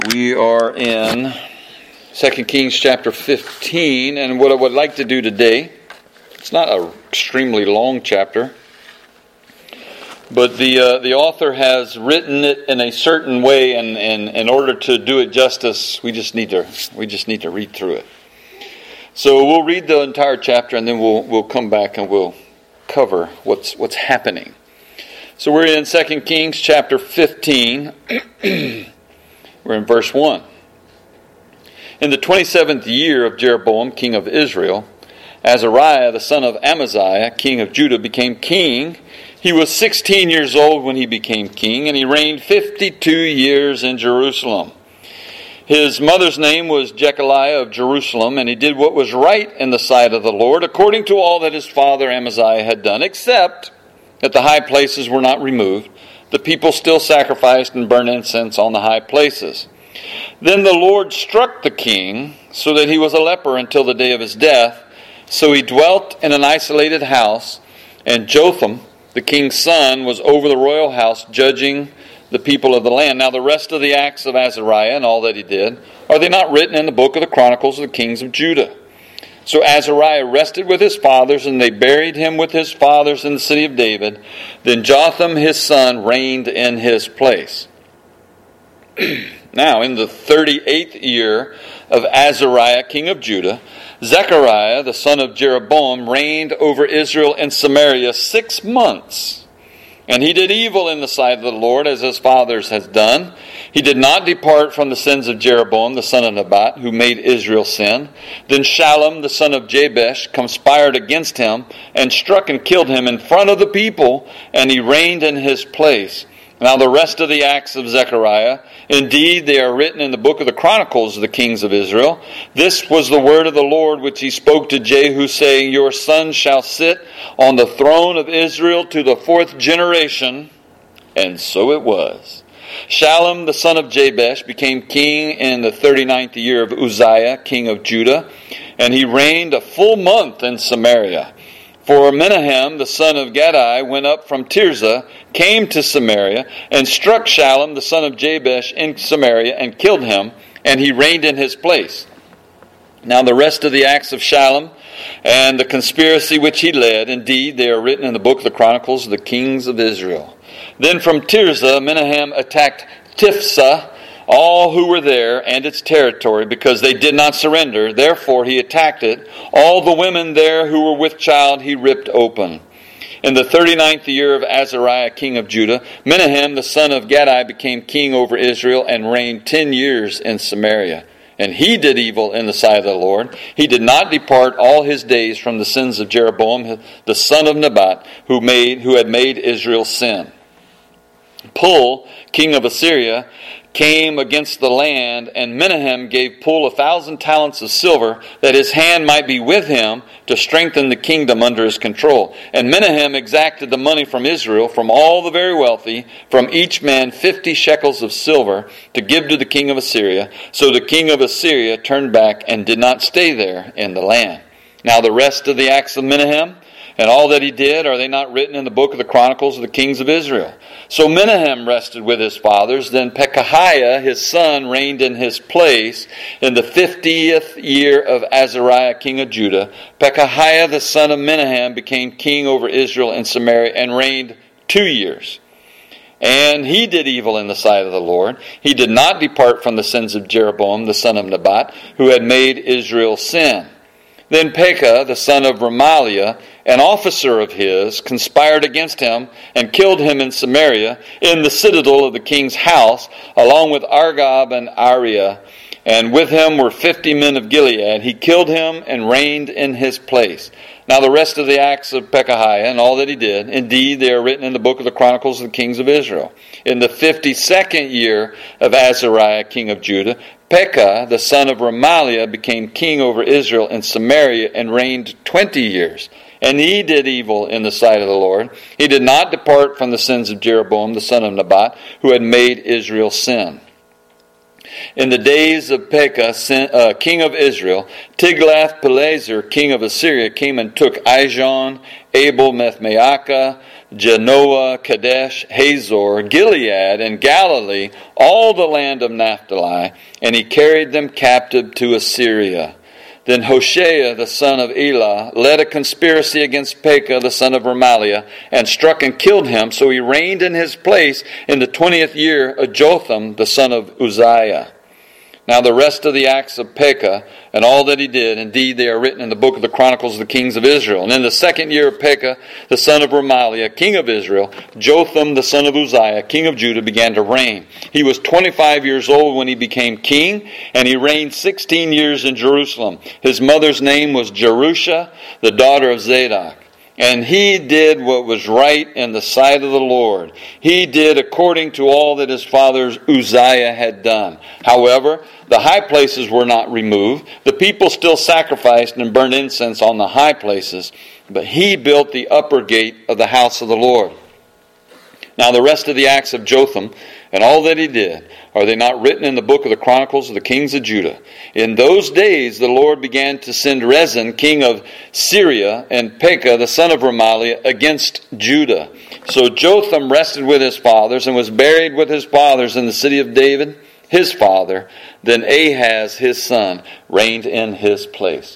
We are in 2 Kings chapter 15, and what I would like to do today, it's not an extremely long chapter, but the author has written it in a certain way, and in order to do it justice, we just need to read through it. So we'll read the entire chapter, and then we'll come back and we'll cover what's happening. So we're in 2 Kings chapter 15. We're in verse 1. In the 27th year of Jeroboam, king of Israel, Azariah, the son of Amaziah, king of Judah, became king. He was 16 years old when he became king, and he reigned 52 years in Jerusalem. His mother's name was Jechaliah of Jerusalem, and he did what was right in the sight of the Lord, according to all that his father Amaziah had done, except that the high places were not removed. The people still sacrificed and burned incense on the high places. Then the Lord struck the king so that he was a leper until the day of his death. So he dwelt in an isolated house, and Jotham, the king's son, was over the royal house, judging the people of the land. Now the rest of the acts of Azariah and all that he did, are they not written in the book of the Chronicles of the kings of Judah? So Azariah rested with his fathers, and they buried him with his fathers in the city of David. Then Jotham his son reigned in his place. Now in the 38th year of Azariah king of Judah, Zechariah the son of Jeroboam reigned over Israel in Samaria 6 months. And he did evil in the sight of the Lord, as his fathers had done. He did not depart from the sins of Jeroboam the son of Nebat, who made Israel sin. Then Shallum the son of Jabesh conspired against him, and struck and killed him in front of the people, and he reigned in his place. Now the rest of the acts of Zechariah, indeed they are written in the book of the Chronicles of the kings of Israel. This was the word of the Lord which he spoke to Jehu, saying, Your son shall sit on the throne of Israel to the 4th generation. And so it was. Shallum the son of Jabesh became king in the 39th year of Uzziah, king of Judah, and he reigned a full month in Samaria. For Menahem, the son of Gadai, went up from Tirzah, came to Samaria, and struck Shallum, the son of Jabesh, in Samaria, and killed him, and he reigned in his place. Now the rest of the acts of Shallum, and the conspiracy which he led, indeed, they are written in the book of the Chronicles of the kings of Israel. Then from Tirzah, Menahem attacked Tifsah, all who were there, and its territory, because they did not surrender. Therefore he attacked it. All the women there who were with child he ripped open. In the 39th year of Azariah, king of Judah, Menahem, the son of Gadai, became king over Israel, and reigned 10 years in Samaria. And he did evil in the sight of the Lord. He did not depart all his days from the sins of Jeroboam, the son of Nebat, who had made Israel sin. Pul, king of Assyria, came against the land, and Menahem gave Pul 1,000 talents of silver, that his hand might be with him to strengthen the kingdom under his control. And Menahem exacted the money from Israel, from all the very wealthy, from each man 50 shekels of silver, to give to the king of Assyria. So the king of Assyria turned back and did not stay there in the land. Now the rest of the acts of Menahem, and all that he did, are they not written in the book of the Chronicles of the kings of Israel? So Menahem rested with his fathers. Then Pekahiah, his son, reigned in his place in the 50th year of Azariah, king of Judah. Pekahiah, the son of Menahem, became king over Israel and Samaria, and reigned 2 years. And he did evil in the sight of the Lord. He did not depart from the sins of Jeroboam, the son of Nebat, who had made Israel sin. Then Pekah, the son of Remaliah, an officer of his, conspired against him and killed him in Samaria, in the citadel of the king's house, along with Argob and Ariah. And with him were 50 men of Gilead. He killed him and reigned in his place. Now the rest of the acts of Pekahiah and all that he did, indeed they are written in the book of the Chronicles of the kings of Israel. In the 52nd year of Azariah, king of Judah, Pekah, the son of Remaliah, became king over Israel and Samaria, and reigned 20 years. And he did evil in the sight of the Lord. He did not depart from the sins of Jeroboam, the son of Nebat, who had made Israel sin. In the days of Pekah, king of Israel, Tiglath-Pileser, king of Assyria, came and took Ijon, Abel, Beth-Maachah, Genoa, Kadesh, Hazor, Gilead, and Galilee, all the land of Naphtali, and he carried them captive to Assyria. Then Hoshea, the son of Elah, led a conspiracy against Pekah, the son of Remaliah, and struck and killed him. So he reigned in his place in the 20th year of Jotham, the son of Uzziah. Now the rest of the acts of Pekah and all that he did, indeed they are written in the book of the Chronicles of the Kings of Israel. And in the 2nd year of Pekah, the son of Remaliah, king of Israel, Jotham, the son of Uzziah, king of Judah, began to reign. He was 25 years old when he became king, and he reigned 16 years in Jerusalem. His mother's name was Jerusha, the daughter of Zadok. And he did what was right in the sight of the Lord. He did according to all that his father Uzziah had done. However, the high places were not removed. The people still sacrificed and burned incense on the high places. But he built the upper gate of the house of the Lord. Now the rest of the acts of Jotham and all that he did, are they not written in the book of the Chronicles of the Kings of Judah? In those days the Lord began to send Rezin, king of Syria, and Pekah, the son of Remaliah, against Judah. So Jotham rested with his fathers and was buried with his fathers in the city of David, his father. Then Ahaz, his son, reigned in his place.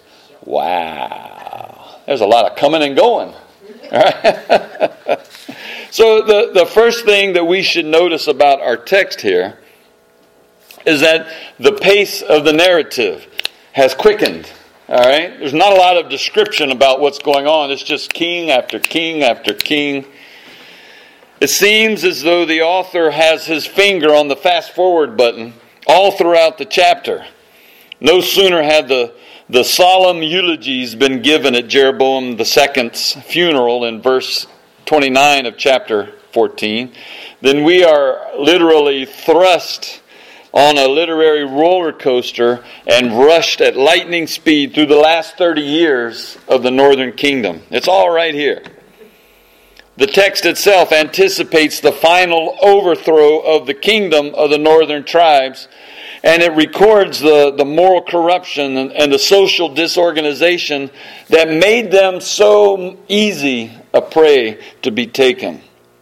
Wow. There's a lot of coming and going. All right? So the first thing that we should notice about our text here is that the pace of the narrative has quickened. All right? There's not a lot of description about what's going on. It's just king after king after king. It seems as though the author has his finger on the fast forward button all throughout the chapter. No sooner had the solemn eulogies been given at Jeroboam II's funeral in verse 29 of chapter 14, then we are literally thrust on a literary roller coaster and rushed at lightning speed through the last 30 years of the northern kingdom. It's all right here. The text itself anticipates the final overthrow of the kingdom of the northern tribes, and it records the moral corruption and the social disorganization that made them so easy a prey to be taken.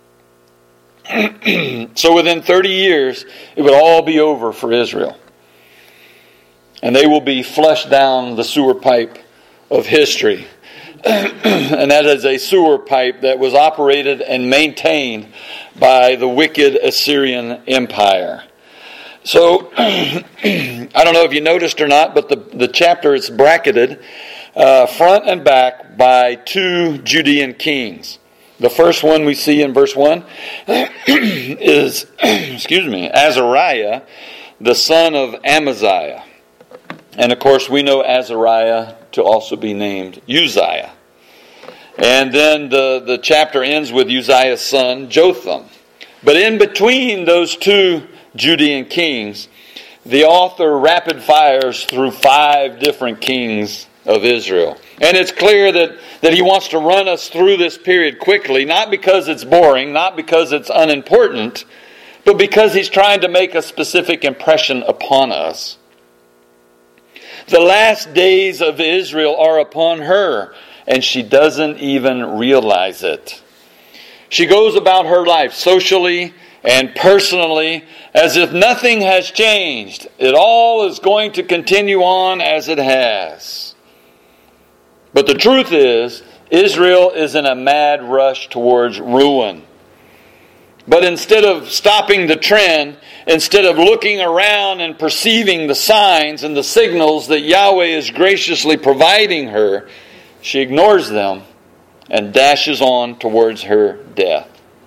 So within 30 years, it would all be over for Israel. And they will be flushed down the sewer pipe of history. And that is a sewer pipe that was operated and maintained by the wicked Assyrian Empire. So, I don't know if you noticed or not, but the chapter is bracketed front and back by two Judean kings. The first one we see in verse 1 is, Azariah, the son of Amaziah. And of course we know Azariah to also be named Uzziah. And then the chapter ends with Uzziah's son, Jotham. But in between those two Judean kings, the author rapid fires through 5 different kings of Israel. And it's clear that he wants to run us through this period quickly, not because it's boring, not because it's unimportant, but because he's trying to make a specific impression upon us. The last days of Israel are upon her, and she doesn't even realize it. She goes about her life socially and personally as if nothing has changed. It all is going to continue on as it has. But the truth is, Israel is in a mad rush towards ruin. But instead of stopping the trend, instead of looking around and perceiving the signs and the signals that Yahweh is graciously providing her, she ignores them and dashes on towards her death.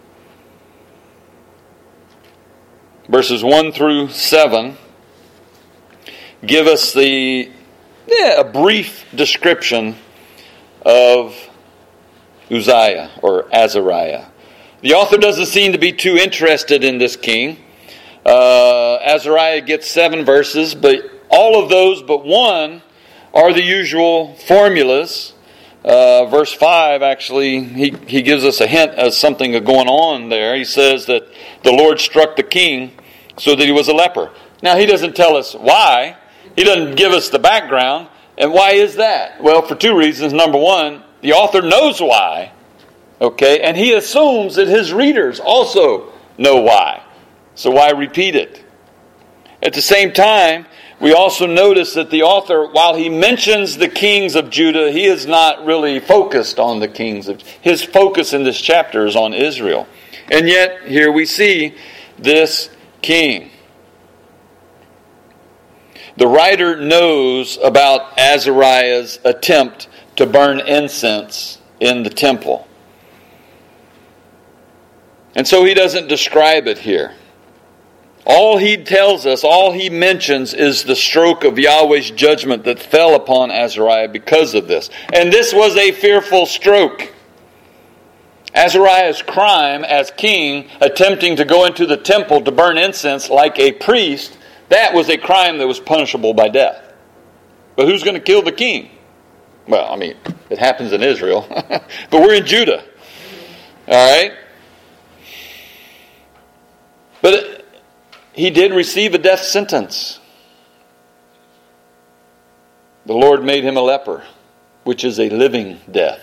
Verses 1 through 7 give us a brief description of Uzziah or Azariah. The author doesn't seem to be too interested in this king. Azariah gets 7 verses, but all of those but one are the usual formulas. Verse 5, actually, he gives us a hint of something going on there. He says that the Lord struck the king so that he was a leper. Now, he doesn't tell us why. He doesn't give us the background. And why is that? Well, for two reasons. Number one, the author knows why. Okay? And he assumes that his readers also know why. So why repeat it? At the same time, we also notice that the author, while he mentions the kings of Judah, he is not really focused on the kings of Judah. His focus in this chapter is on Israel. And yet, here we see this king. The writer knows about Azariah's attempt to burn incense in the temple. And so he doesn't describe it here. All he tells us, all he mentions is the stroke of Yahweh's judgment that fell upon Azariah because of this. And this was a fearful stroke. Azariah's crime as king, attempting to go into the temple to burn incense like a priest, that was a crime that was punishable by death. But who's going to kill the king? Well, I mean, it happens in Israel. But we're in Judah. All right? But he did receive a death sentence. The Lord made him a leper, which is a living death.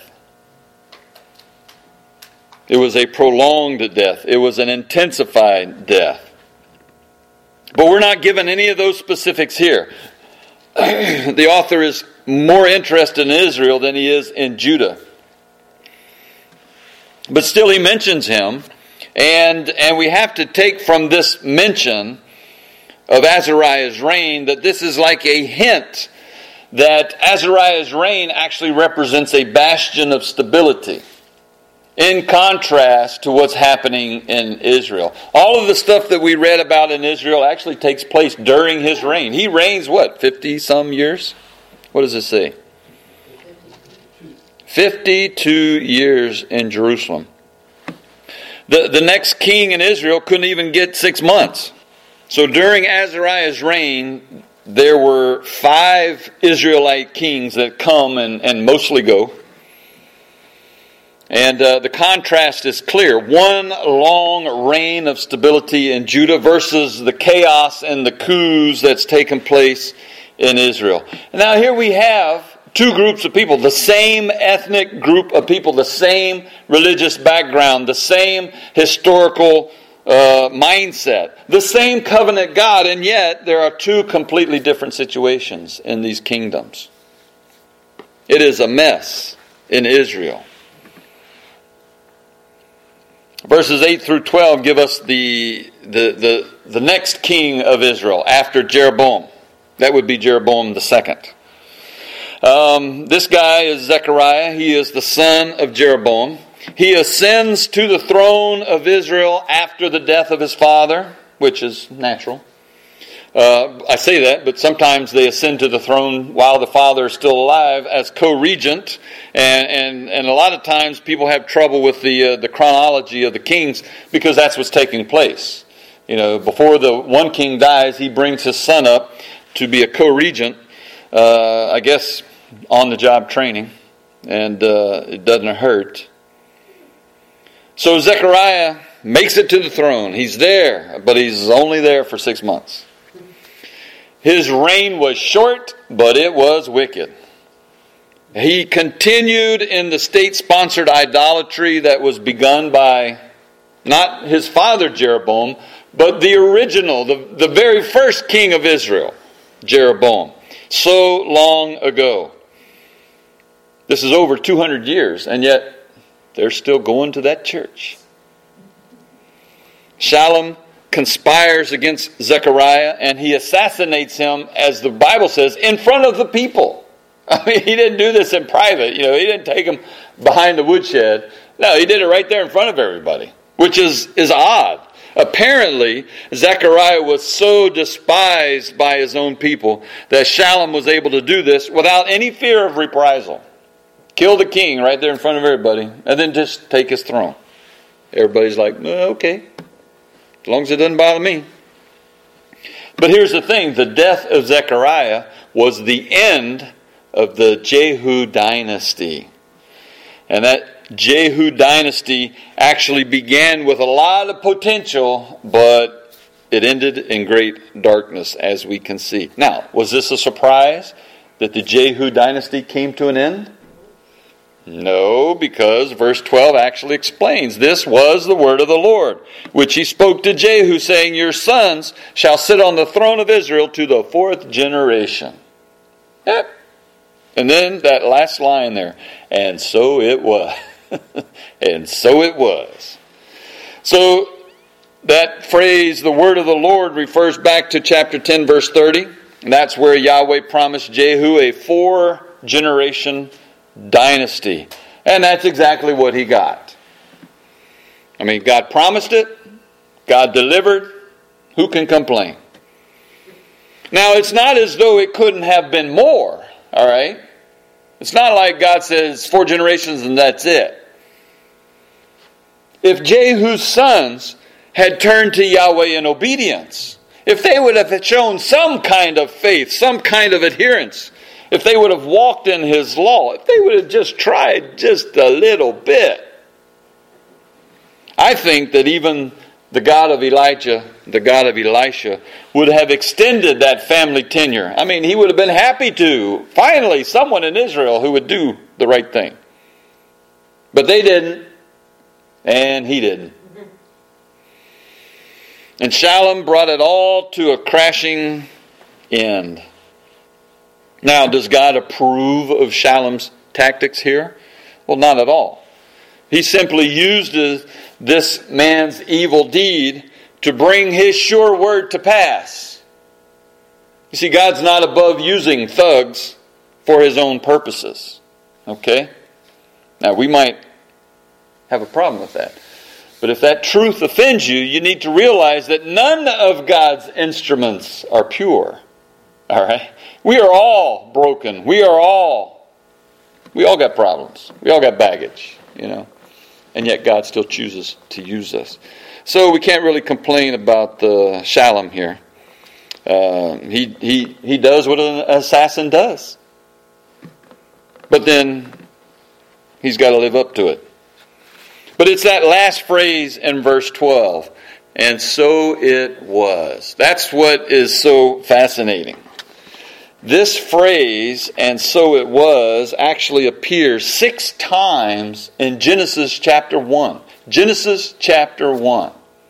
It was a prolonged death. It was an intensified death. But we're not given any of those specifics here. The author is more interested in Israel than he is in Judah. But still he mentions him. And we have to take from this mention of Azariah's reign that this is like a hint that Azariah's reign actually represents a bastion of stability, in contrast to what's happening in Israel. All of the stuff that we read about in Israel actually takes place during his reign. He reigns, 50-some years? What does it say? 52 years in Jerusalem. The next king in Israel couldn't even get 6 months. So during Azariah's reign, there were 5 Israelite kings that come and mostly go. And the contrast is clear. One long reign of stability in Judah versus the chaos and the coups that's taken place in Israel. And now here we have two groups of people, the same ethnic group of people, the same religious background, the same historical mindset, the same covenant God, and yet there are two completely different situations in these kingdoms. It is a mess in Israel. Verses 8 through 12 give us the next king of Israel after Jeroboam. That would be Jeroboam the second. This guy is Zechariah. He is the son of Jeroboam. He ascends to the throne of Israel after the death of his father, which is natural. I say that, but sometimes they ascend to the throne while the father is still alive as co-regent. And a lot of times people have trouble with the chronology of the kings because that's what's taking place. You know, before the one king dies, he brings his son up to be a co-regent. I guess on-the-job training, and it doesn't hurt. So Zechariah makes it to the throne. He's there, but he's only there for 6 months. His reign was short, but it was wicked. He continued in the state-sponsored idolatry that was begun by not his father Jeroboam, but the original, the very first king of Israel, Jeroboam. So long ago. This is over 200 years, and yet they're still going to that church. Shallum conspires against Zechariah, and he assassinates him, as the Bible says, in front of the people. I mean, he didn't do this in private. You know, he didn't take him behind the woodshed. No, he did it right there in front of everybody, which is odd. Apparently, Zechariah was so despised by his own people that Shallum was able to do this without any fear of reprisal. Kill the king right there in front of everybody, and then just take his throne. Everybody's like, okay, as long as it doesn't bother me. But here's the thing, the death of Zechariah was the end of the Jehu dynasty. And that Jehu dynasty actually began with a lot of potential, but it ended in great darkness, as we can see. Now, was this a surprise that the Jehu dynasty came to an end? No, because verse 12 actually explains, this was the word of the Lord, which he spoke to Jehu, saying, your sons shall sit on the throne of Israel to the 4th generation. Yep. And then that last line there, and so it was. And so it was. So that phrase, the word of the Lord, refers back to chapter 10, verse 30. And that's where Yahweh promised Jehu a 4-generation dynasty. And that's exactly what he got. I mean, God promised it. God delivered. Who can complain? Now, it's not as though it couldn't have been more. All right? It's not like God says 4 generations and that's it. If Jehu's sons had turned to Yahweh in obedience, if they would have shown some kind of faith, some kind of adherence, if they would have walked in his law, if they would have just tried just a little bit, I think that even the God of Elijah, the God of Elisha, would have extended that family tenure. I mean, he would have been happy to. Finally, someone in Israel who would do the right thing. But they didn't, and he didn't. And Shallum brought it all to a crashing end. Now, does God approve of Shallum's tactics here? Well, not at all. He simply used this man's evil deed to bring his sure word to pass. You see, God's not above using thugs for his own purposes. Okay? Now, we might have a problem with that. But if that truth offends you, you need to realize that none of God's instruments are pure. All right? We are all broken. We all got problems. We all got baggage, you know. And yet God still chooses to use us. So we can't really complain about the Shallum here. He does what an assassin does. But then he's got to live up to it. But it's that last phrase in verse 12. And so it was. That's what is so fascinating. This phrase, and so it was, actually appears 6 times in Genesis chapter 1. Genesis chapter 1.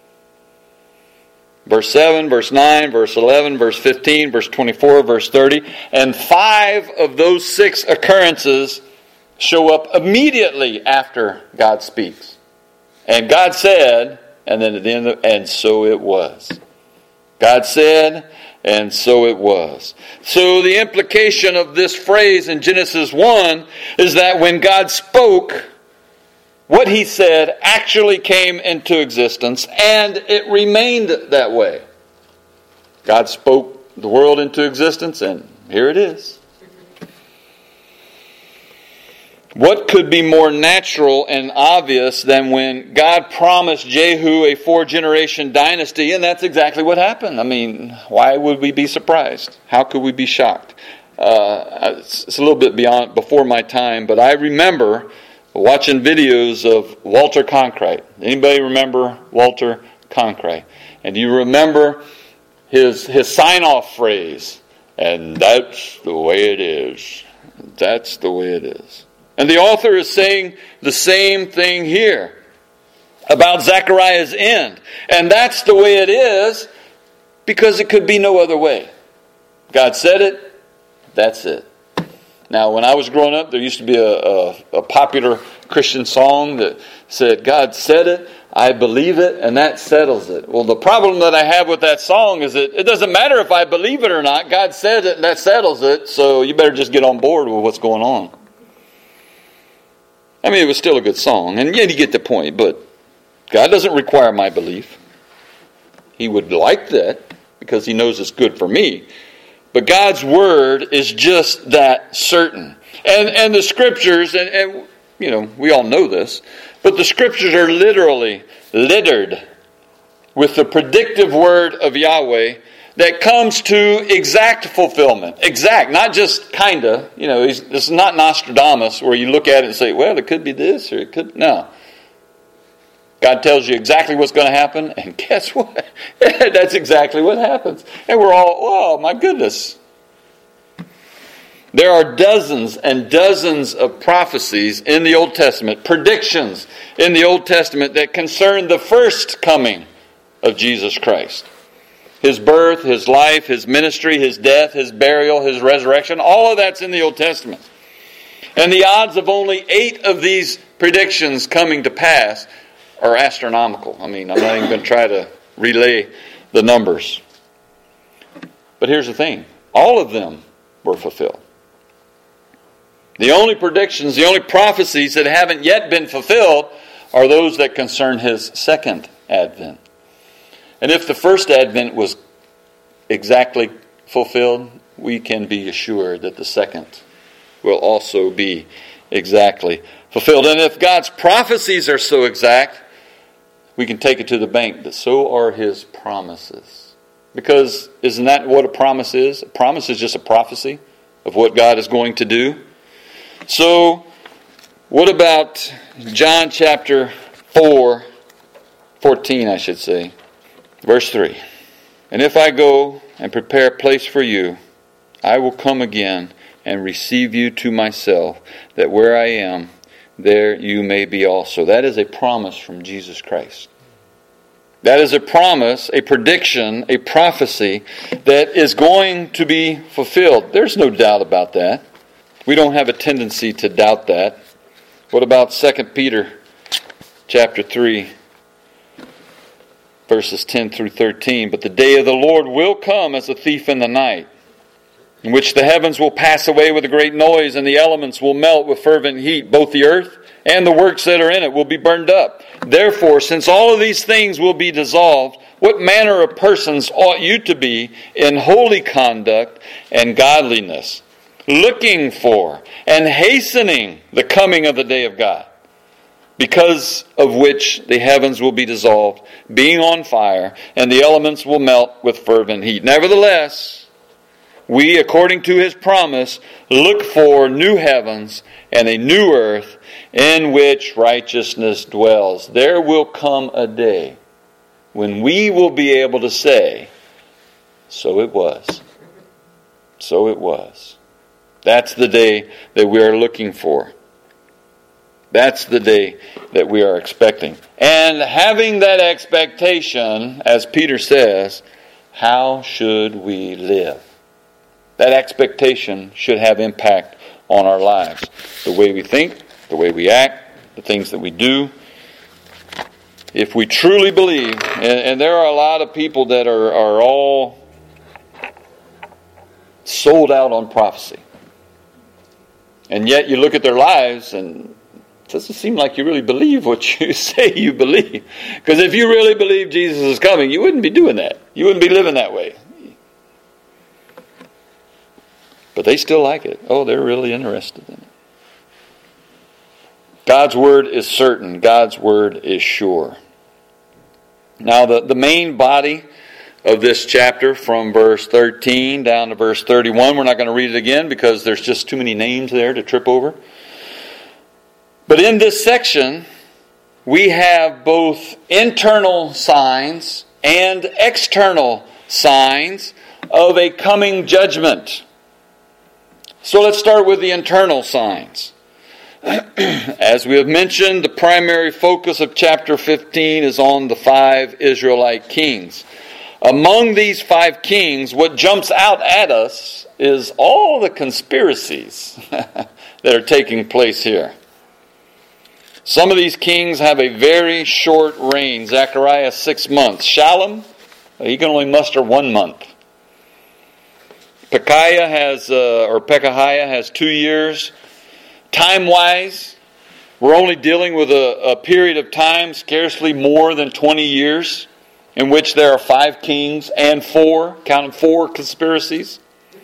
Verse 7, verse 9, verse 11, verse 15, verse 24, verse 30. And 5 of those 6 occurrences show up immediately after God speaks. And God said, and then at the end, and so it was. God said, and so it was. So the implication of this phrase in Genesis 1 is that when God spoke, what he said actually came into existence, and it remained that way. God spoke the world into existence, and here it is. What could be more natural and obvious than when God promised Jehu a 4-generation dynasty, and that's exactly what happened. I mean, why would we be surprised? How could we be shocked? It's a little bit before my time, but I remember watching videos of Walter Cronkite. Anybody remember Walter Cronkite? And do you remember his sign-off phrase? And that's the way it is. That's the way it is. And the author is saying the same thing here about Zechariah's end. And that's the way it is because it could be no other way. God said it, that's it. Now, when I was growing up, there used to be a popular Christian song that said, God said it, I believe it, and that settles it. Well, the problem that I have with that song is that it doesn't matter if I believe it or not. God said it, and that settles it, so you better just get on board with what's going on. I mean, it was still a good song, and yeah, you get the point, but God doesn't require my belief. He would like that because he knows it's good for me. But God's word is just that certain. And the scriptures, and you know, we all know this, but the scriptures are literally littered with the predictive word of Yahweh that comes to exact fulfillment. Exact, not just kinda. You know, this is not Nostradamus where you look at it and say, well, it could be this or it could... No. God tells you exactly what's going to happen, and guess what? That's exactly what happens. And we're all, oh my goodness. There are dozens and dozens of prophecies in the Old Testament, predictions in the Old Testament that concern the first coming of Jesus Christ. His birth, His life, His ministry, His death, His burial, His resurrection, all of that's in the Old Testament. And the odds of only 8 of these predictions coming to pass are astronomical. I mean, I'm not even going to try to relay the numbers. But here's the thing. All of them were fulfilled. The only predictions, the only prophecies that haven't yet been fulfilled are those that concern His second advent. And if the first advent was exactly fulfilled, we can be assured that the second will also be exactly fulfilled. And if God's prophecies are so exact, we can take it to the bank that so are His promises. Because isn't that what a promise is? A promise is just a prophecy of what God is going to do. So, what about John chapter 14, I should say. Verse 3. And if I go and prepare a place for you, I will come again and receive you to myself, that where I am, there you may be also. That is a promise from Jesus Christ. That is a promise, a prediction, a prophecy that is going to be fulfilled. There's no doubt about that. We don't have a tendency to doubt that. What about 2 Peter chapter 3, verses 10 through 13? But the day of the Lord will come as a thief in the night, in which the heavens will pass away with a great noise, and the elements will melt with fervent heat. Both the earth and the works that are in it will be burned up. Therefore, since all of these things will be dissolved, what manner of persons ought you to be in holy conduct and godliness, looking for and hastening the coming of the day of God, because of which the heavens will be dissolved, being on fire, and the elements will melt with fervent heat. Nevertheless, we, according to His promise, look for new heavens and a new earth in which righteousness dwells. There will come a day when we will be able to say, so it was. So it was. That's the day that we are looking for. That's the day that we are expecting. And having that expectation, as Peter says, how should we live? That expectation should have impact on our lives. The way we think, the way we act, the things that we do. If we truly believe, and there are a lot of people that are all sold out on prophecy. And yet you look at their lives and it doesn't seem like you really believe what you say you believe. Because if you really believe Jesus is coming, you wouldn't be doing that. You wouldn't be living that way. But they still like it. Oh, they're really interested in it. God's word is certain. God's word is sure. Now, the main body of this chapter, from verse 13 down to verse 31, we're not going to read it again because there's just too many names there to trip over. But in this section, we have both internal signs and external signs of a coming judgment. So let's start with the internal signs. As we have mentioned, the primary focus of chapter 15 is on the 5 Israelite kings. Among these 5 kings, what jumps out at us is all the conspiracies that are taking place here. Some of these kings have a very short reign. Zechariah 6 months. Shallum, he can only muster 1 month. Pekahiah has 2 years. Time-wise, we're only dealing with a period of time scarcely more than 20 years in which there are 5 kings and 4 conspiracies.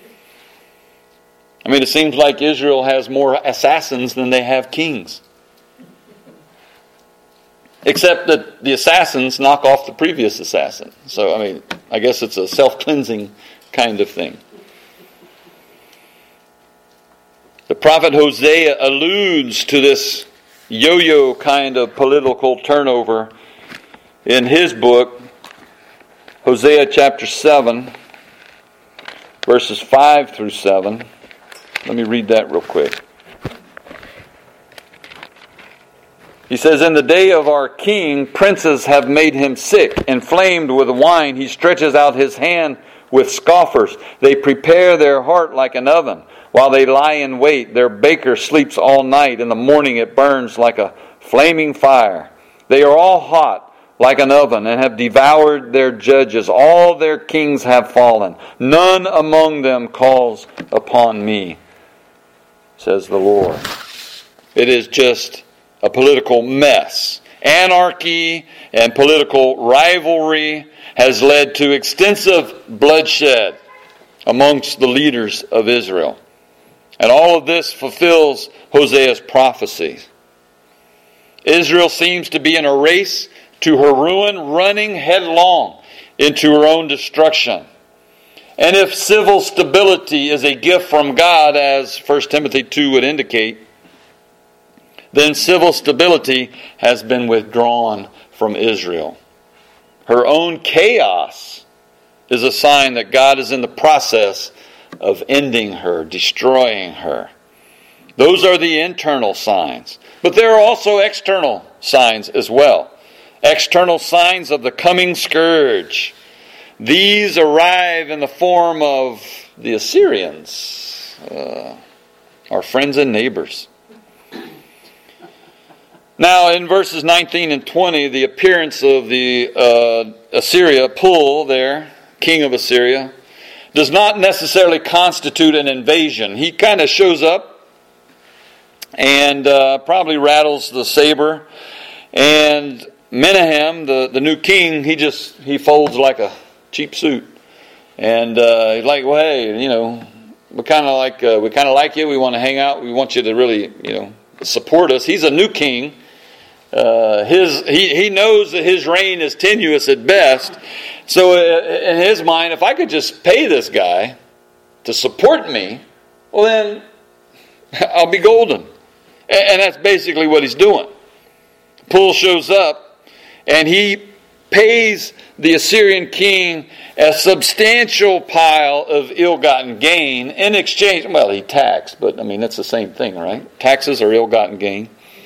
I mean, it seems like Israel has more assassins than they have kings. Except that the assassins knock off the previous assassin. So, I mean, I guess it's a self-cleansing kind of thing. The prophet Hosea alludes to this yo-yo kind of political turnover in his book, Hosea chapter 7, verses 5 through 7. Let me read that real quick. He says, "In the day of our king, princes have made him sick. Inflamed with wine, he stretches out his hand with scoffers. They prepare their heart like an oven. While they lie in wait, their baker sleeps all night. In the morning it burns like a flaming fire. They are all hot like an oven and have devoured their judges. All their kings have fallen. None among them calls upon me, says the Lord." It is just a political mess. Anarchy and political rivalry has led to extensive bloodshed amongst the leaders of Israel. And all of this fulfills Hosea's prophecies. Israel seems to be in a race to her ruin, running headlong into her own destruction. And if civil stability is a gift from God, as 1 Timothy 2 would indicate, then civil stability has been withdrawn from Israel. Her own chaos is a sign that God is in the process of ending her, destroying her. Those are the internal signs. But there are also external signs as well. External signs of the coming scourge. These arrive in the form of the Assyrians, our friends and neighbors. Now, in verses 19 and 20, the appearance of the Assyria, Pul there, king of Assyria, does not necessarily constitute an invasion. He kind of shows up and probably rattles the saber. And Menahem, the new king, he folds like a cheap suit. And he's like, well, hey, we kind of like you. We want to hang out. We want you to really, support us. He's a new king. He knows that his reign is tenuous at best. So in his mind, if I could just pay this guy to support me, well then I'll be golden. And that's basically what he's doing. Pul shows up and he pays the Assyrian king a substantial pile of ill-gotten gain in exchange. Well, he taxed, but that's the same thing, right? Taxes are ill-gotten gain.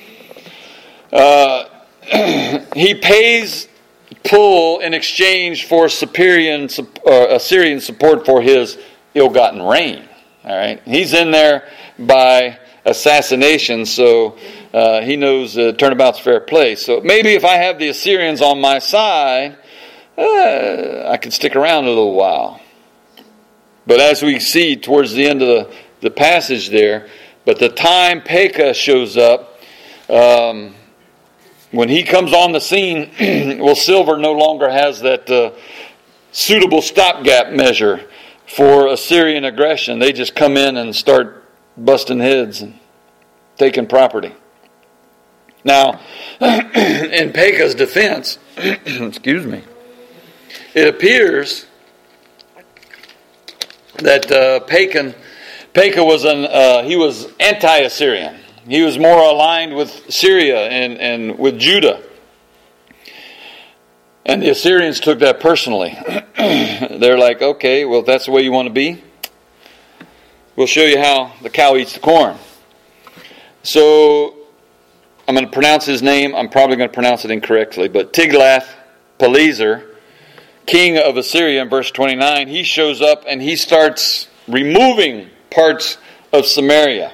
He pays Pul in exchange for Assyrian support for his ill-gotten reign. All right, he's in there by assassination, so he knows turnabout's fair play. So maybe if I have the Assyrians on my side, I can stick around a little while. But as we see towards the end of the passage there, but the time Pekah shows up, when he comes on the scene, well, silver no longer has that suitable stopgap measure for Assyrian aggression. They just come in and start busting heads and taking property. Now, in Pekah's defense, excuse me, it appears that Pekah was anti-Assyrian. He was more aligned with Syria and with Judah. And the Assyrians took that personally. They're like, okay, well, if that's the way you want to be, we'll show you how the cow eats the corn. So, I'm going to pronounce his name. I'm probably going to pronounce it incorrectly. But Tiglath-Pileser, king of Assyria, in verse 29, he shows up and he starts removing parts of Samaria.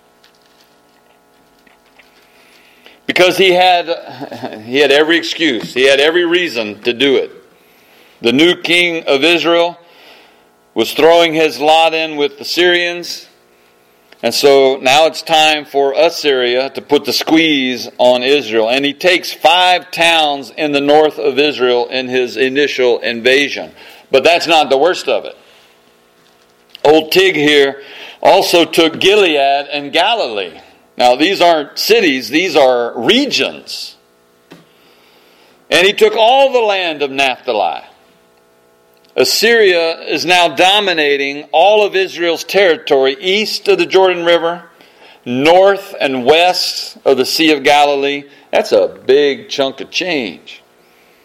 Because he had every excuse. He had every reason to do it. The new king of Israel was throwing his lot in with the Syrians. And so now it's time for Assyria to put the squeeze on Israel. And he takes 5 towns in the north of Israel in his initial invasion. But that's not the worst of it. Old Tig here also took Gilead and Galilee. Now, these aren't cities, these are regions. And he took all the land of Naphtali. Assyria is now dominating all of Israel's territory east of the Jordan River, north and west of the Sea of Galilee. That's a big chunk of change.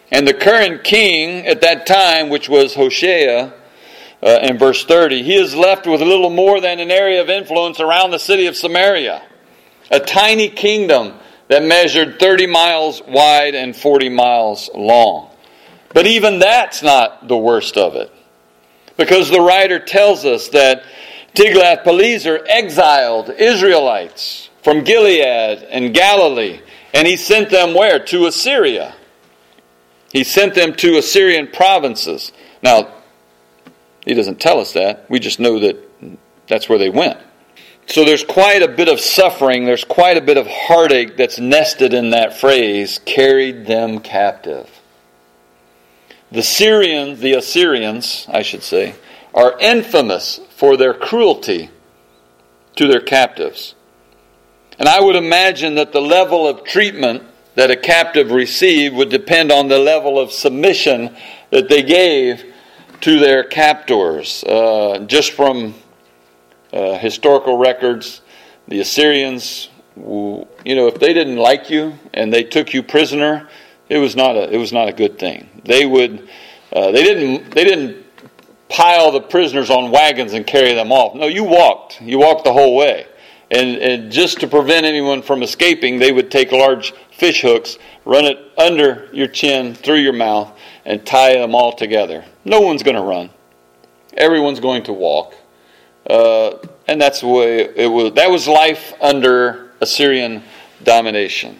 And the current king at that time, which was Hoshea, in verse 30, he is left with little more than an area of influence around the city of Samaria, a tiny kingdom that measured 30 miles wide and 40 miles long. But even that's not the worst of it, because the writer tells us that Tiglath-Pileser exiled Israelites from Gilead and Galilee, and he sent them where? To Assyria. He sent them to Assyrian provinces. Now, he doesn't tell us that. We just know that that's where they went. So there's quite a bit of suffering, there's quite a bit of heartache that's nested in that phrase, carried them captive. The Assyrians, are infamous for their cruelty to their captives. And I would imagine that the level of treatment that a captive received would depend on the level of submission that they gave to their captors. Just from historical records, the Assyrians, if they didn't like you and they took you prisoner, it was not a good thing. They didn't pile the prisoners on wagons and carry them off. No, you walked the whole way. And just to prevent anyone from escaping, they would take large fish hooks, run it under your chin, through your mouth, and tie them all together. No one's going to run. Everyone's going to walk. And that's the way it was. That was life under Assyrian domination.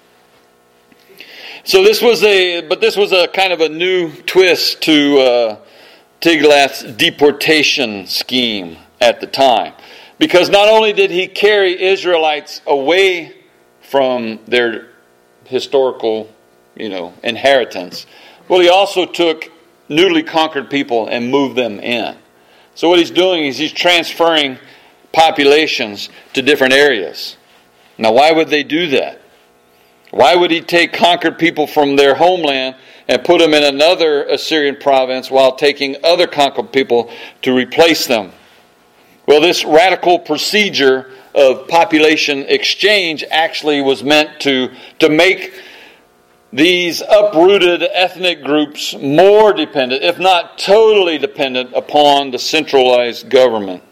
So this was a kind of a new twist to Tiglath's deportation scheme at the time. Because not only did he carry Israelites away from their historical, inheritance, well, he also took newly conquered people and moved them in. So what he's doing is he's transferring populations to different areas. Now, why would they do that? Why would he take conquered people from their homeland and put them in another Assyrian province while taking other conquered people to replace them? Well, this radical procedure of population exchange actually was meant to make these uprooted ethnic groups more dependent, if not totally dependent, upon the centralized government.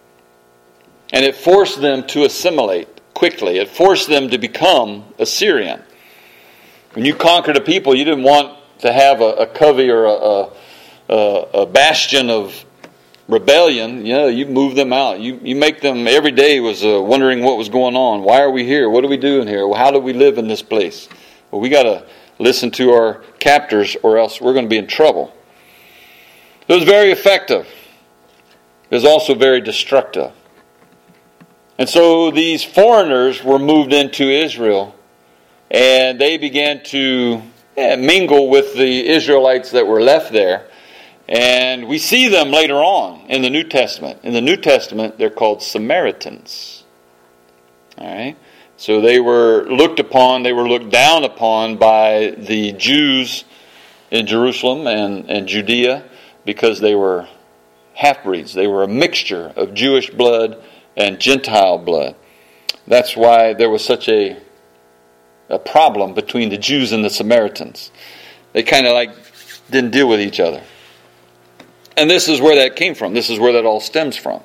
And it forced them to assimilate quickly. It forced them to become Assyrian. When you conquered a people, you didn't want to have a covey or a bastion of rebellion. You move them out. You make them, every day was wondering what was going on. Why are we here? What are we doing here? Well, how do we live in this place? Well, we got to listen to our captors or else we're going to be in trouble. It was very effective. It was also very destructive. And so these foreigners were moved into Israel, and they began to mingle with the Israelites that were left there. And we see them later on in the New Testament. In the New Testament, they're called Samaritans. All right? So they were looked down upon by the Jews in Jerusalem and Judea because they were half-breeds. They were a mixture of Jewish blood and Gentile blood. That's why there was such a problem between the Jews and the Samaritans. They kind of didn't deal with each other. And this is where that came from. This is where that all stems from.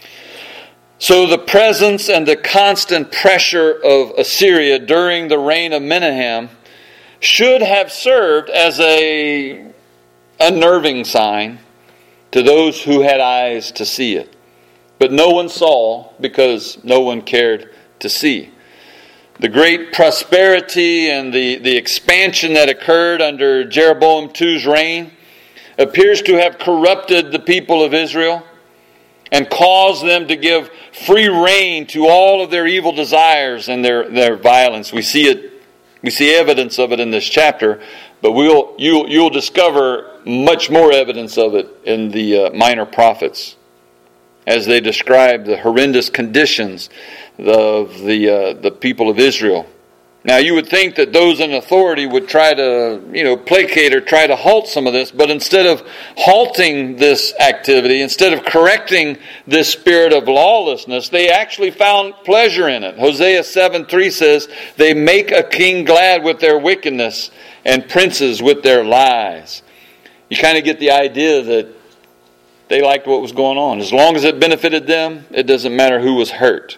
So the presence and the constant pressure of Assyria during the reign of Menahem should have served as a unnerving sign to those who had eyes to see it. But no one saw because no one cared to see. The great prosperity and the expansion that occurred under Jeroboam II's reign appears to have corrupted the people of Israel and caused them to give free rein to all of their evil desires and their violence. We see evidence of it in this chapter, but you'll discover much more evidence of it in the Minor Prophets as they describe the horrendous conditions of the people of Israel. Now, you would think that those in authority would try to, placate or try to halt some of this, but instead of halting this activity, instead of correcting this spirit of lawlessness, they actually found pleasure in it. Hosea 7:3 says, "They make a king glad with their wickedness, and princes with their lies. You kind of get the idea that they liked what was going on. As long as it benefited them, it doesn't matter who was hurt.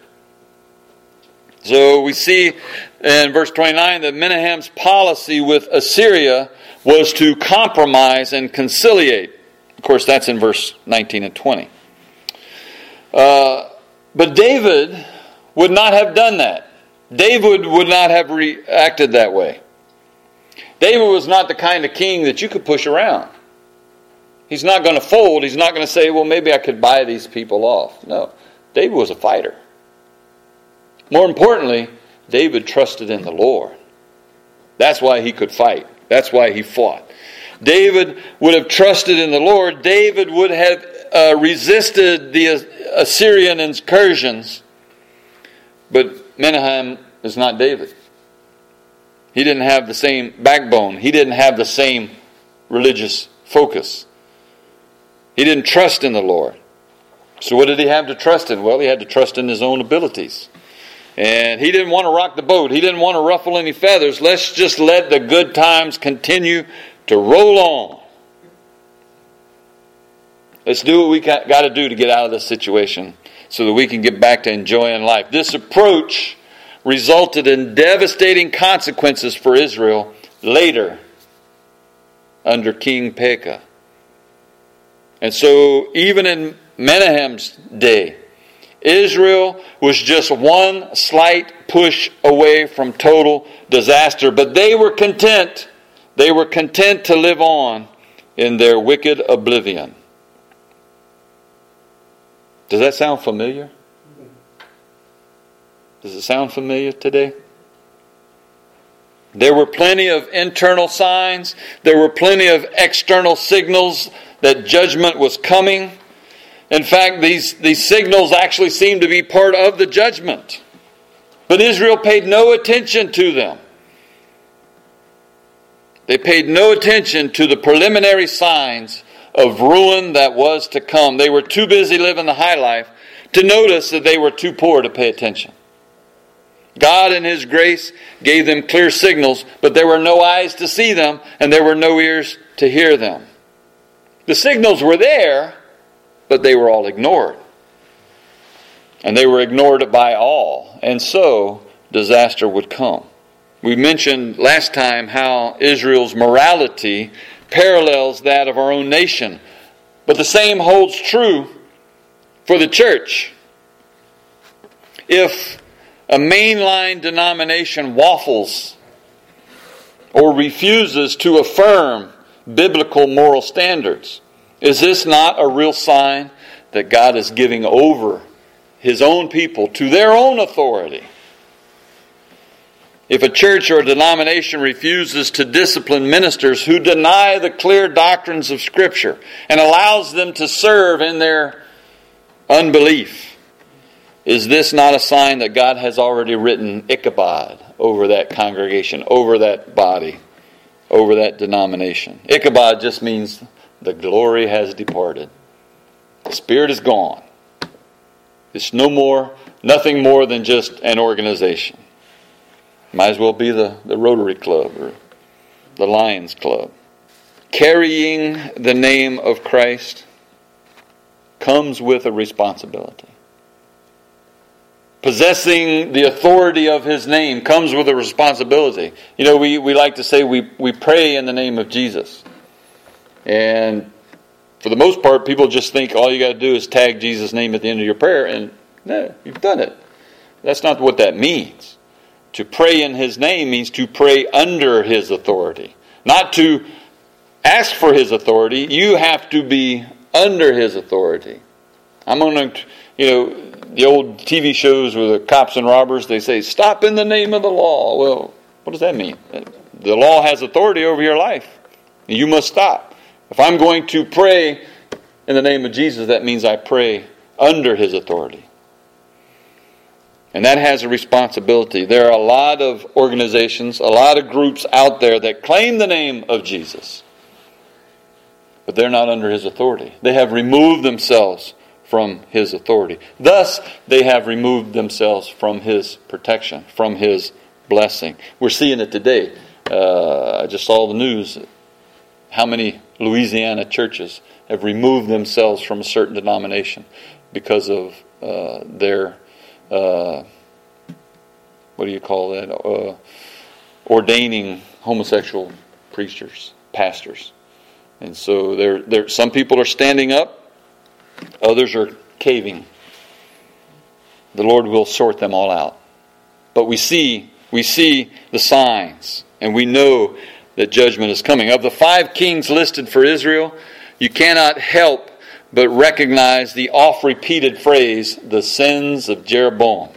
So we see in verse 29 that Menahem's policy with Assyria was to compromise and conciliate. Of course, that's in verse 19 and 20. But David would not have done that. David would not have reacted that way. David was not the kind of king that you could push around. He's not going to fold. He's not going to say, well, maybe I could buy these people off. No, David was a fighter. More importantly, David trusted in the Lord. That's why he could fight. That's why he fought. David would have trusted in the Lord. David would have resisted the Assyrian incursions. But Menahem is not David. He didn't have the same backbone. He didn't have the same religious focus. He didn't trust in the Lord. So what did he have to trust in? Well, he had to trust in his own abilities. And he didn't want to rock the boat. He didn't want to ruffle any feathers. Let's just let the good times continue to roll on. Let's do what we got to do to get out of this situation so that we can get back to enjoying life. This approach resulted in devastating consequences for Israel later under King Pekah. And so even in Menahem's day, Israel was just one slight push away from total disaster. But they were content. They were content to live on in their wicked oblivion. Does that sound familiar? Does it sound familiar today? There were plenty of internal signs. There were plenty of external signals that judgment was coming. In fact, these signals actually seemed to be part of the judgment. But Israel paid no attention to them. They paid no attention to the preliminary signs of ruin that was to come. They were too busy living the high life to notice that they were too poor to pay attention. God in His grace gave them clear signals, but there were no eyes to see them, and there were no ears to hear them. The signals were there, but they were all ignored. And they were ignored by all. And so, disaster would come. We mentioned last time how Israel's morality parallels that of our own nation. But the same holds true for the church. If a mainline denomination waffles or refuses to affirm biblical moral standards, is this not a real sign that God is giving over His own people to their own authority? If a church or a denomination refuses to discipline ministers who deny the clear doctrines of Scripture and allows them to serve in their unbelief, is this not a sign that God has already written Ichabod over that congregation, over that body, over that denomination? Ichabod just means the glory has departed. The Spirit is gone. It's nothing more than just an organization. Might as well be the Rotary Club or the Lions Club. Carrying the name of Christ comes with a responsibility. Possessing the authority of His name comes with a responsibility. You know, we like to say we pray in the name of Jesus. And for the most part, people just think all you got to do is tag Jesus' name at the end of your prayer, and no, you've done it. That's not what that means. To pray in His name means to pray under His authority. Not to ask for His authority. You have to be under His authority. I'm on the old TV shows with the cops and robbers, they say, stop in the name of the law. Well, what does that mean? The law has authority over your life. You must stop. If I'm going to pray in the name of Jesus, that means I pray under His authority. And that has a responsibility. There are a lot of organizations, a lot of groups out there that claim the name of Jesus. But they're not under His authority. They have removed themselves from His authority. Thus, they have removed themselves from His protection, from His blessing. We're seeing it today. I just saw the news. How many Louisiana churches have removed themselves from a certain denomination because of their, ordaining homosexual preachers, pastors. And so some people are standing up, others are caving. The Lord will sort them all out. But we see the signs, and we know that judgment is coming. Of the 5 kings listed for Israel, you cannot help but recognize the oft-repeated phrase, the sins of Jeroboam.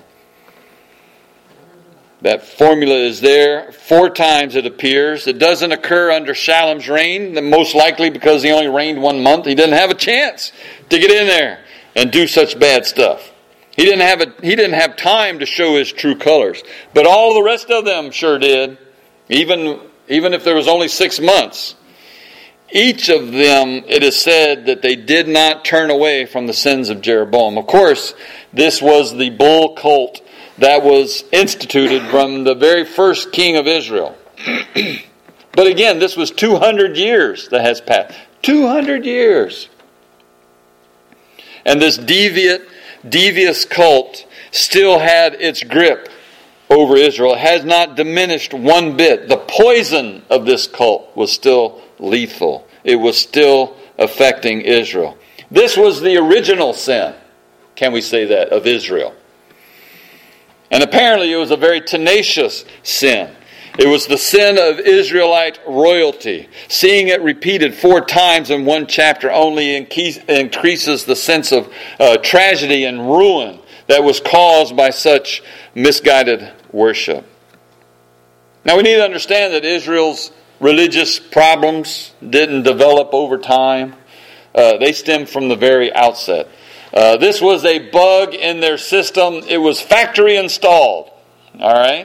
That formula is there. 4 times it appears. It doesn't occur under Shallum's reign, most likely because he only reigned 1 month. He didn't have a chance to get in there and do such bad stuff. He didn't have time to show his true colors. But all the rest of them sure did, even if there was only 6 months. Each of them, it is said that they did not turn away from the sins of Jeroboam. Of course, this was the bull cult that was instituted from the very first king of Israel. But again, this was 200 years that has passed. 200 years. And this devious cult still had its grip over Israel. It has not diminished one bit. The poison of this cult was still lethal. It was still affecting Israel. This was the original sin, can we say that, of Israel. And apparently it was a very tenacious sin. It was the sin of Israelite royalty. Seeing it repeated 4 times in one chapter only increases the sense of tragedy and ruin that was caused by such misguided worship. Now we need to understand that Israel's religious problems didn't develop over time. They stemmed from the very outset. This was a bug in their system. It was factory installed. All right?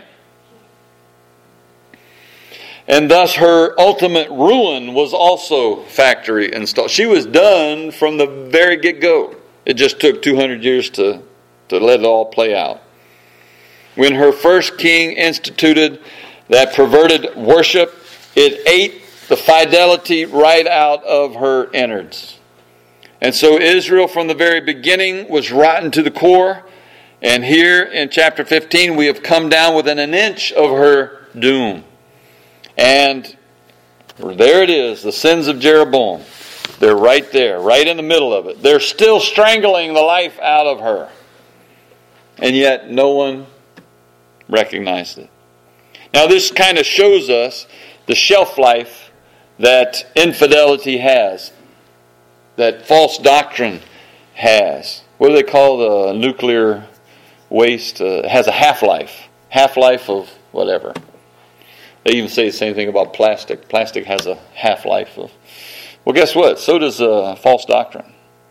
And thus her ultimate ruin was also factory installed. She was done from the very get-go. It just took 200 years to let it all play out. When her first king instituted that perverted worship, it ate the fidelity right out of her innards. And so Israel from the very beginning was rotten to the core. And here in chapter 15 we have come down within an inch of her doom. And there it is, the sins of Jeroboam. They're right there, right in the middle of it. They're still strangling the life out of her. And yet no one recognized it. Now this kind of shows us the shelf life that infidelity has, that false doctrine has. What do they call the nuclear waste? It has a half-life. Half-life of whatever. They even say the same thing about plastic. Plastic has a half-life of... Well, guess what? So does false doctrine.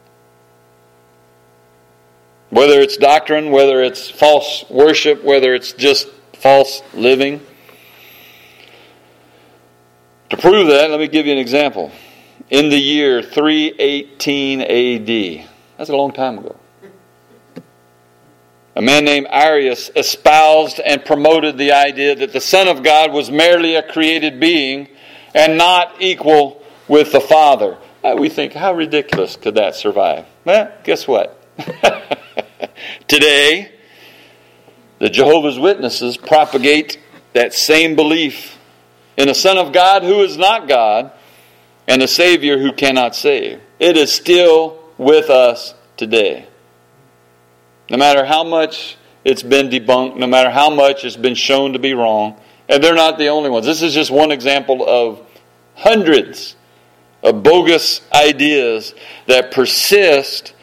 Whether it's doctrine, whether it's false worship, whether it's just false living. To prove that, let me give you an example. In the year 318 AD, that's a long time ago, a man named Arius espoused and promoted the idea that the Son of God was merely a created being and not equal with the Father. We think, how ridiculous could that survive? Well, guess what? Today, the Jehovah's Witnesses propagate that same belief in a Son of God who is not God and a Savior who cannot save. It is still with us today. No matter how much it's been debunked, no matter how much it's been shown to be wrong, and they're not the only ones. This is just one example of hundreds of bogus ideas that persist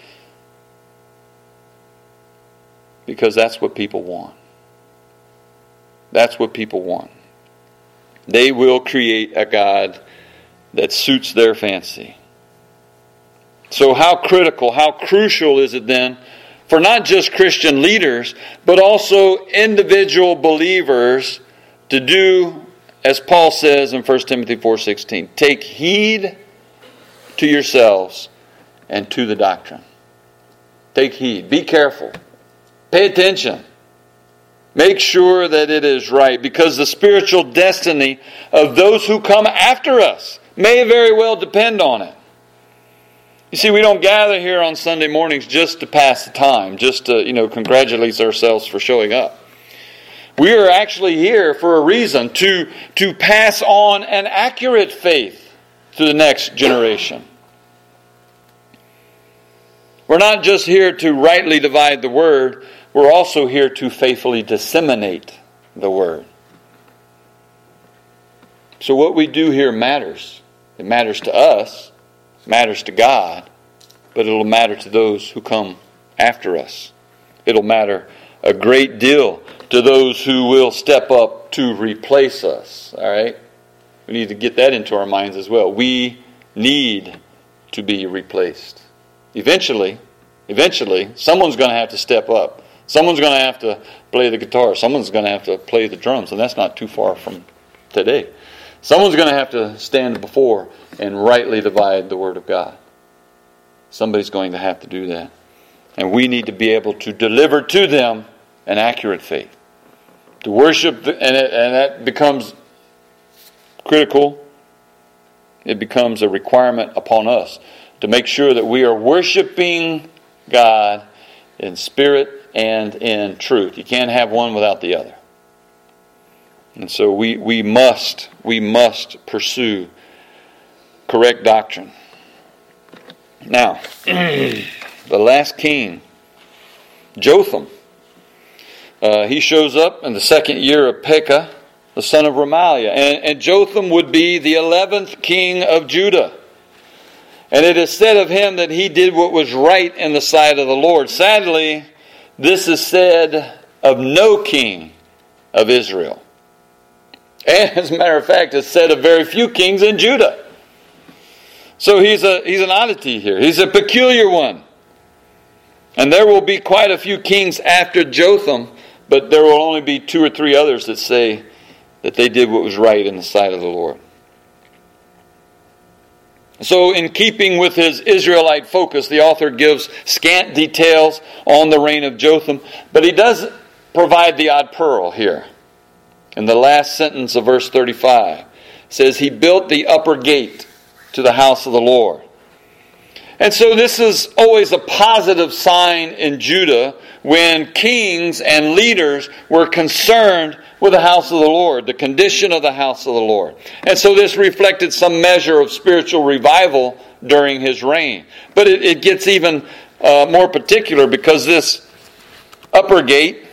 because that's what people want. That's what people want. They will create a God that suits their fancy. So how critical, how crucial is it then for not just Christian leaders, but also individual believers to do, as Paul says in 1 Timothy 4:16, take heed to yourselves and to the doctrine. Take heed. Be careful. Pay attention. Make sure that it is right, because the spiritual destiny of those who come after us may very well depend on it. You see, we don't gather here on Sunday mornings just to pass the time, just to, congratulate ourselves for showing up. We are actually here for a reason, to pass on an accurate faith to the next generation. We're not just here to rightly divide the Word, we're also here to faithfully disseminate the Word. So what we do here matters. It matters to us, it matters to God, but it'll matter to those who come after us. It'll matter a great deal to those who will step up to replace us. All right? We need to get that into our minds as well. We need to be replaced. Eventually, someone's going to have to step up. Someone's going to have to play the guitar. Someone's going to have to play the drums. And that's not too far from today. Someone's going to have to stand before and rightly divide the Word of God. Somebody's going to have to do that. And we need to be able to deliver to them an accurate faith. To worship, and that becomes critical. It becomes a requirement upon us to make sure that we are worshiping God in spirit and in truth. You can't have one without the other. And so we must pursue correct doctrine. Now, the last king, Jotham, he shows up in the second year of Pekah, the son of Remaliah. And Jotham would be the 11th king of Judah. And it is said of him that he did what was right in the sight of the Lord. Sadly, this is said of no king of Israel. And as a matter of fact, it's said of very few kings in Judah. So he's an oddity here. He's a peculiar one. And there will be quite a few kings after Jotham, but there will only be 2 or 3 others that say that they did what was right in the sight of the Lord. So in keeping with his Israelite focus, the author gives scant details on the reign of Jotham, but he does provide the odd pearl here. In the last sentence of verse 35, it says, he built the upper gate to the house of the Lord. And so this is always a positive sign in Judah when kings and leaders were concerned with the house of the Lord, the condition of the house of the Lord. And so this reflected some measure of spiritual revival during his reign. But it gets even more particular, because this upper gate,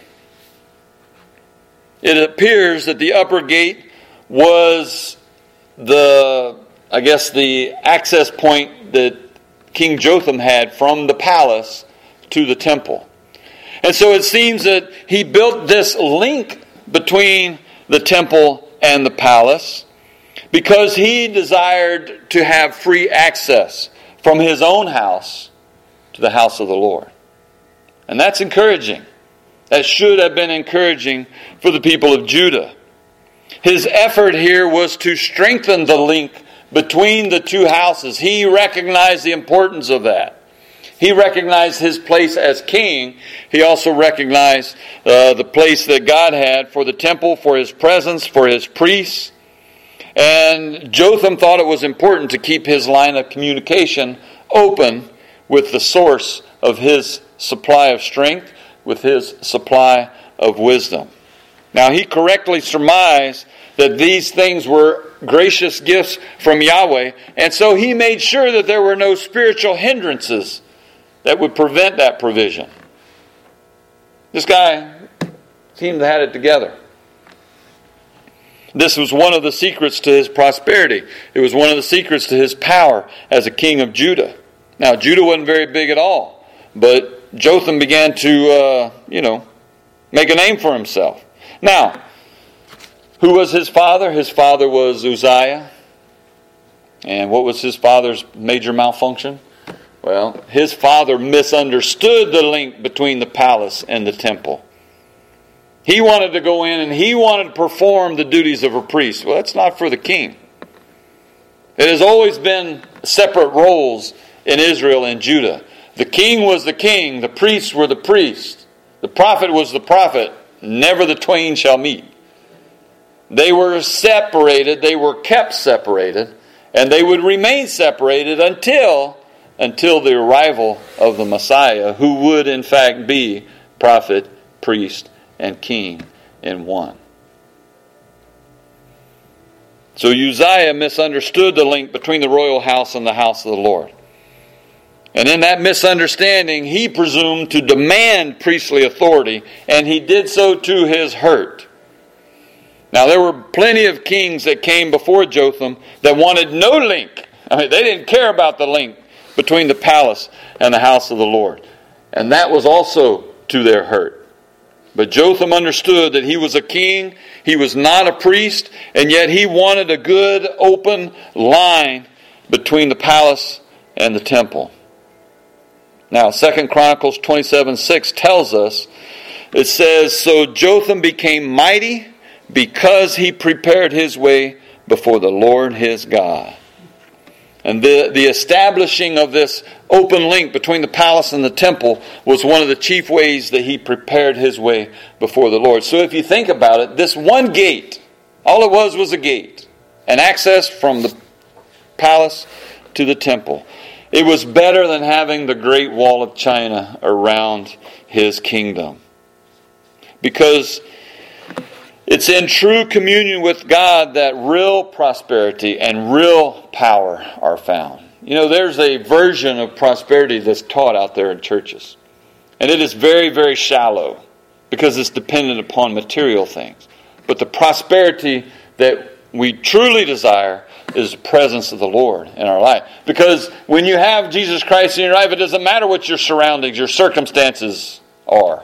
it appears that the upper gate was the access point that King Jotham had from the palace to the temple. And so it seems that he built this link between the temple and the palace because he desired to have free access from his own house to the house of the Lord. And that's encouraging. That should have been encouraging for the people of Judah. His effort here was to strengthen the link between the two houses. He recognized the importance of that. He recognized his place as king. He also recognized the place that God had for the temple, for his presence, for his priests. And Jotham thought it was important to keep his line of communication open with the source of his supply of strength, with his supply of wisdom. Now, he correctly surmised that these things were gracious gifts from Yahweh, and so he made sure that there were no spiritual hindrances that would prevent that provision. This guy seemed to have it together. This was one of the secrets to his prosperity. It was one of the secrets to his power as a king of Judah. Now, Judah wasn't very big at all, but Jotham began to, make a name for himself. Now, who was his father? His father was Uzziah. And what was his father's major malfunction? Well, his father misunderstood the link between the palace and the temple. He wanted to go in and he wanted to perform the duties of a priest. Well, that's not for the king. It has always been separate roles in Israel and Judah. The king was the king, the priests were the priests, the prophet was the prophet, never the twain shall meet. They were separated, they were kept separated, and they would remain separated until the arrival of the Messiah, who would in fact be prophet, priest, and king in one. So Uzziah misunderstood the link between the royal house and the house of the Lord. And in that misunderstanding, he presumed to demand priestly authority, and he did so to his hurt. Now, there were plenty of kings that came before Jotham that wanted no link. I mean, they didn't care about the link between the palace and the house of the Lord. And that was also to their hurt. But Jotham understood that he was a king, he was not a priest, and yet he wanted a good, open line between the palace and the temple. Now, 2 Chronicles 27:6 tells us, it says, "So Jotham became mighty because he prepared his way before the Lord his God." And the establishing of this open link between the palace and the temple was one of the chief ways that he prepared his way before the Lord. So if you think about it, this one gate, all it was a gate, an access from the palace to the temple. It was better than having the Great Wall of China around his kingdom. Because it's in true communion with God that real prosperity and real power are found. You know, there's a version of prosperity that's taught out there in churches. And it is very, very shallow because it's dependent upon material things. But the prosperity that we truly desire is the presence of the Lord in our life. Because when you have Jesus Christ in your life, it doesn't matter what your surroundings, your circumstances are.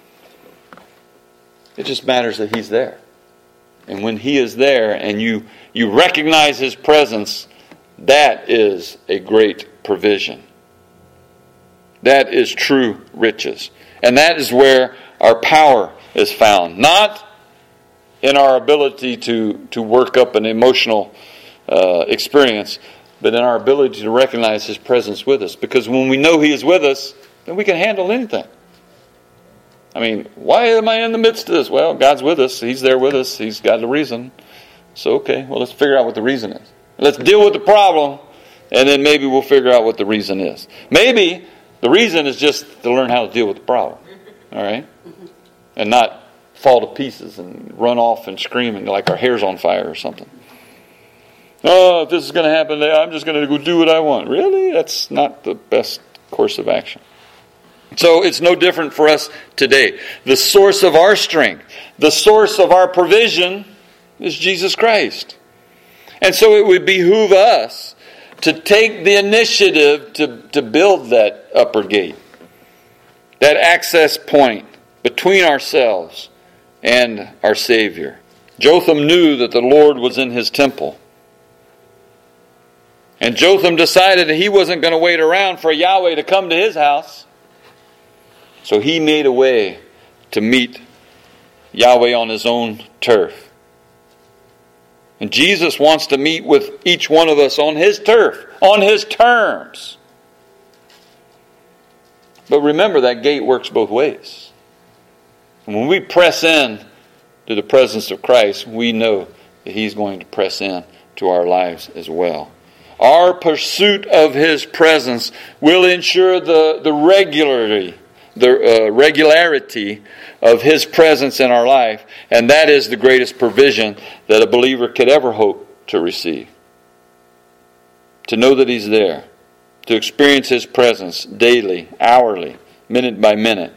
It just matters that He's there. And when He is there and you recognize His presence, that is a great provision. That is true riches. And that is where our power is found. Not in our ability to work up an emotional experience, but in our ability to recognize His presence with us. Because when we know He is with us, then we can handle anything. I mean, why am I in the midst of this? Well, God's with us. He's there with us. He's got a reason. So, okay, well, let's figure out what the reason is. Let's deal with the problem, and then maybe we'll figure out what the reason is. Maybe the reason is just to learn how to deal with the problem. All right? And not fall to pieces and run off and scream and like our hair's on fire or something. Oh, if this is going to happen, I'm just going to go do what I want. Really? That's not the best course of action. So it's no different for us today. The source of our strength, the source of our provision is Jesus Christ. And so it would behoove us to take the initiative to build that upper gate, that access point between ourselves and our Savior. Jotham knew that the Lord was in his temple. And Jotham decided that he wasn't going to wait around for Yahweh to come to his house. So he made a way to meet Yahweh on his own turf. And Jesus wants to meet with each one of us on his turf, on his terms. But remember, that gate works both ways. And when we press in to the presence of Christ, we know that He's going to press in to our lives as well. Our pursuit of His presence will ensure the regularity of His presence in our life, and that is the greatest provision that a believer could ever hope to receive. To know that He's there, to experience His presence daily, hourly, minute by minute.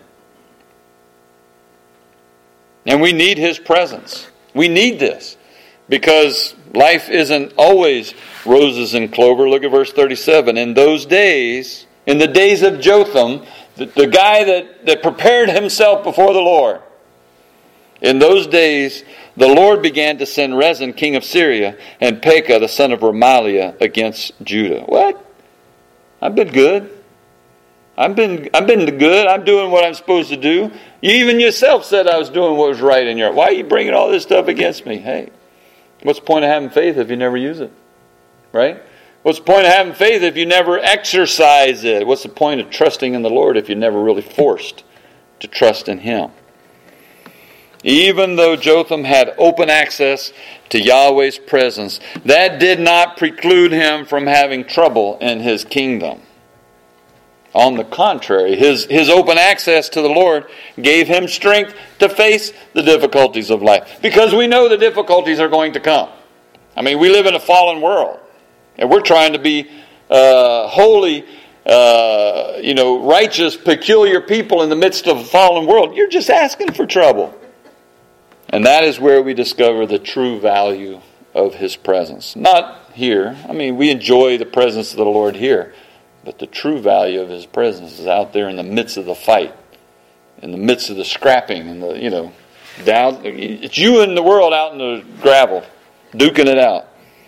And we need His presence. We need this because life isn't always roses and clover. Look at verse 37. In those days, in the days of Jotham, the guy that prepared himself before the Lord, in those days, the Lord began to send Rezin, king of Syria, and Pekah, the son of Remaliah, against Judah. What? I've been good. I've been good. I'm doing what I'm supposed to do. You even yourself said I was doing what was right in your... Why are you bringing all this stuff against me? Hey, what's the point of having faith if you never use it? Right? What's the point of having faith if you never exercise it? What's the point of trusting in the Lord if you're never really forced to trust in Him? Even though Jotham had open access to Yahweh's presence, that did not preclude him from having trouble in his kingdom. On the contrary, his open access to the Lord gave him strength to face the difficulties of life. Because we know the difficulties are going to come. I mean, we live in a fallen world. And we're trying to be holy, righteous, peculiar people in the midst of a fallen world. You're just asking for trouble. And that is where we discover the true value of His presence. Not here. I mean, we enjoy the presence of the Lord here. But the true value of His presence is out there in the midst of the fight. In the midst of the scrapping. And down. It's you and the world out in the gravel. Duking it out.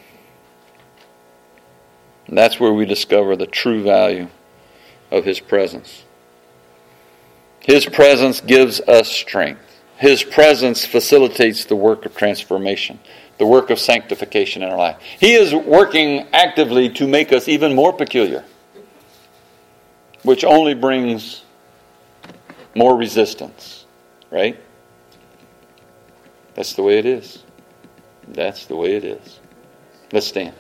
And that's where we discover the true value of His presence. His presence gives us strength. His presence facilitates the work of transformation, the work of sanctification in our life. He is working actively to make us even more peculiar, which only brings more resistance, right? That's the way it is. That's the way it is. Let's stand.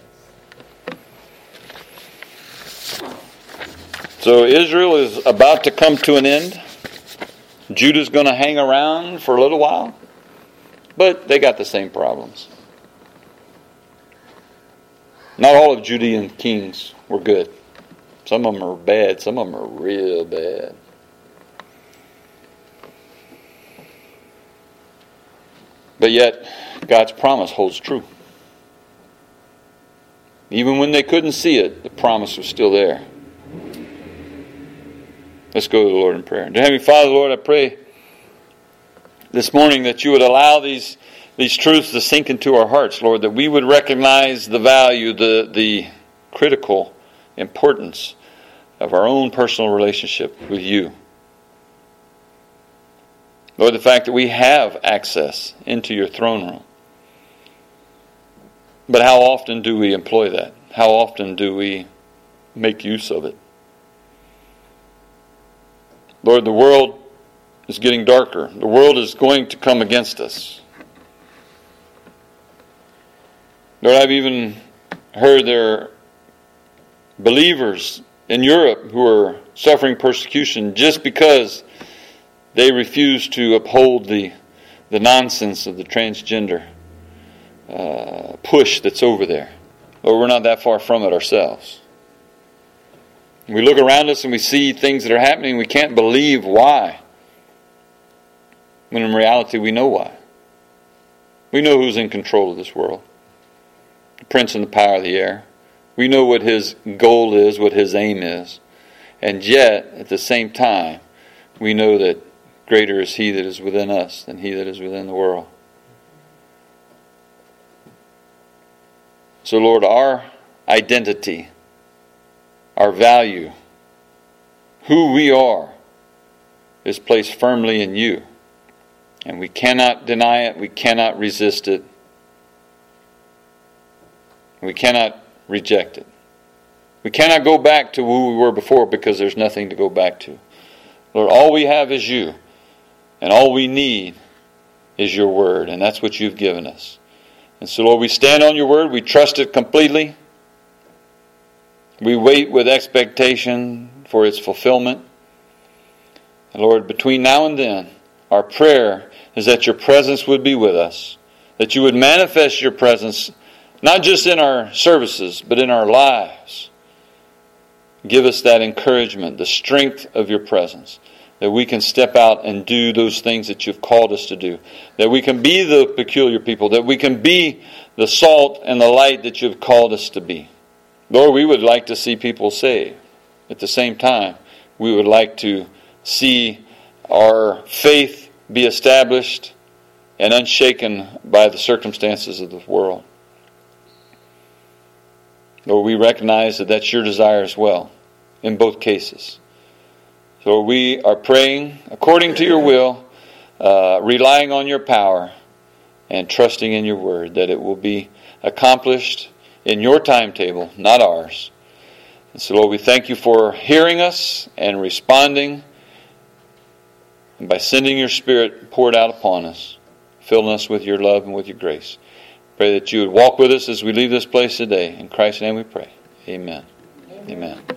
So Israel is about to come to an end. Judah's going to hang around for a little while. But they got the same problems. Not all of Judean kings were good. Some of them are bad. Some of them are real bad. But yet, God's promise holds true. Even when they couldn't see it, the promise was still there. Let's go to the Lord in prayer. Dear Heavenly Father, Lord, I pray this morning that you would allow these truths to sink into our hearts, Lord, that we would recognize the value, the critical importance of our own personal relationship with you. Lord, the fact that we have access into your throne room. But how often do we employ that? How often do we make use of it? Lord, the world is getting darker. The world is going to come against us. Lord, I've even heard there are believers in Europe who are suffering persecution just because they refuse to uphold the nonsense of the transgender push that's over there. Lord, we're not that far from it ourselves. We look around us and we see things that are happening. We can't believe why. When in reality we know why. We know who's in control of this world. The prince and the power of the air. We know what his goal is, what his aim is. And yet, at the same time, we know that greater is he that is within us than he that is within the world. So Lord, our identity, our value, who we are, is placed firmly in you. And we cannot deny it. We cannot resist it. We cannot reject it. We cannot go back to who we were before because there's nothing to go back to. Lord, all we have is you. And all we need is your word. And that's what you've given us. And so, Lord, we stand on your word. We trust it completely. We wait with expectation for its fulfillment. And Lord, between now and then, our prayer is that your presence would be with us. That you would manifest your presence, not just in our services, but in our lives. Give us that encouragement, the strength of your presence. That we can step out and do those things that you've called us to do. That we can be the peculiar people. That we can be the salt and the light that you've called us to be. Lord, we would like to see people saved. At the same time, we would like to see our faith be established and unshaken by the circumstances of the world. Lord, we recognize that that's your desire as well, in both cases. So we are praying according to your will, relying on your power, and trusting in your word that it will be accomplished in your timetable, not ours. And so, Lord, we thank you for hearing us and responding, and by sending your Spirit poured out upon us. filling us with your love and with your grace. Pray that you would walk with us as we leave this place today. In Christ's name we pray. Amen. Amen.